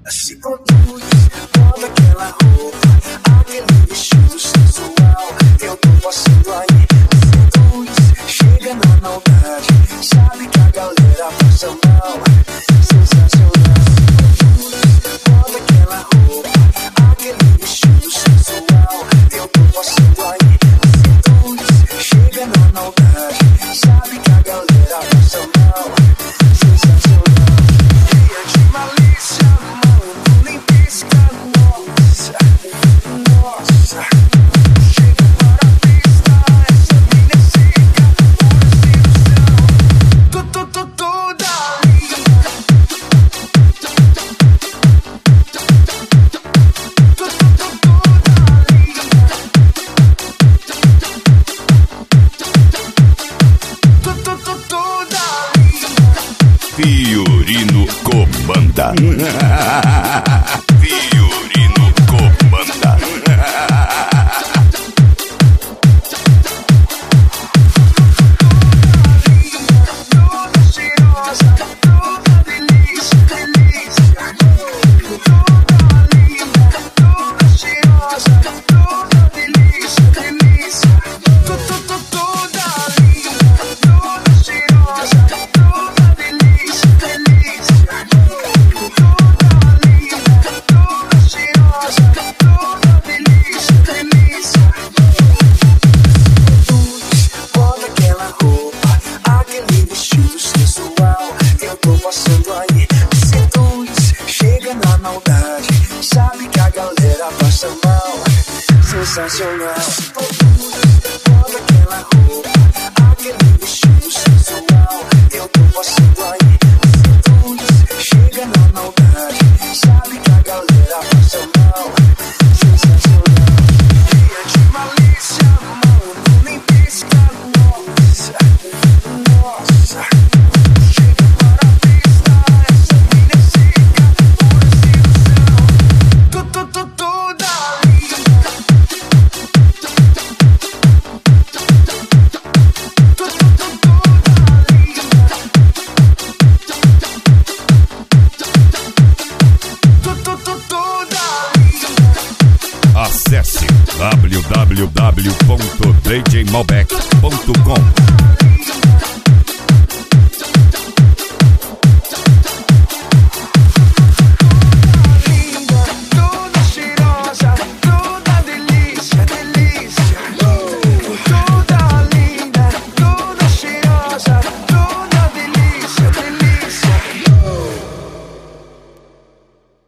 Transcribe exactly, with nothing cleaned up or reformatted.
Se conduz, bota aquela roupa, aquele vestido sensual. Eu tô passando aí, seduz, chega na maldade. Sabe que a galera passa mal, sensacional. Bota aquela roupa, aquele vestido sensual. Eu tô passando aí, seduz, chega na maldade. Sabe que a galera passa mal, sensacional. Dia de malícia, mano, nem pisca, nossa, nossa. Chega para a pista, essa mina é seca, pura sedução. Tu, tu, tu, toda linda. Tu, tu, tu, toda linda. Tu, tu, tu, toda linda. Fiorino comanda. Fiorino comanda. Toda cheirosa, toda delícia, delícia. Toda linda, toda cheirosa, toda delícia, delícia. Tu, tu, tu, toda linda, toda cheirosa, toda delícia, delícia. Toda linda, toda cheirosa, toda delícia, delícia. Bota aquela roupa, aquele vestido sensual. Eu tô passando aí, seduz, chega na maldade. Sabe que a galera passa mal, sensacional. Bota aquela roupa, aquele vestido sensual. Eu tô passando aí, seduz, chega na maldade. Sabe que a galera passa mal, sensacional. Dia de malícia, mano, nem pisca, nossa, nossa. Chega para a pista, essa mina é seca, pura sedução. Tu, tu, tu, toda linda. Tu, tu, tu, toda linda. Tu, tu, tu, toda linda. Acesse w w w ponto d j malbec ponto com.